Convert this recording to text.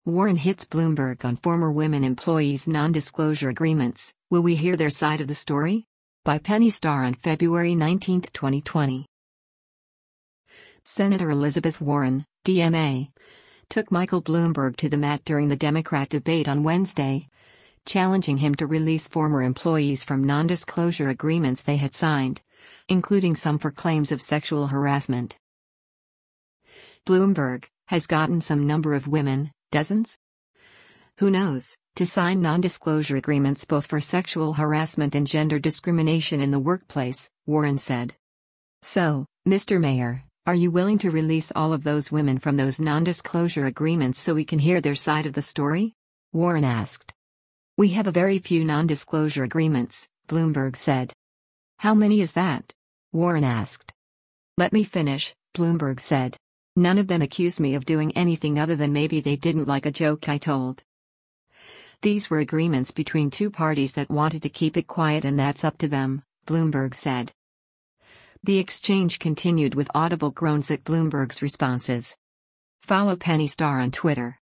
Warren hits Bloomberg on former women employees' non-disclosure agreements. Will we hear their side of the story? By Penny Starr on February 19, 2020. Senator Elizabeth Warren, DMA, took Michael Bloomberg to the mat during the Democrat debate on Wednesday, challenging him to release former employees from non-disclosure agreements they had signed, including some for claims of sexual harassment. Bloomberg has gotten some number of women, dozens? Who knows, to sign non-disclosure agreements both for sexual harassment and gender discrimination in the workplace, Warren said. So, Mr. Mayor, are you willing to release all of those women from those non-disclosure agreements so we can hear their side of the story? Warren asked. We have a very few non-disclosure agreements, Bloomberg said. How many is that? Warren asked. Let me finish, Bloomberg said. None of them accused me of doing anything other than maybe they didn't like a joke I told. These were agreements between two parties that wanted to keep it quiet, and that's up to them, Bloomberg said. The exchange continued with audible groans at Bloomberg's responses. Follow Penny Starr on Twitter.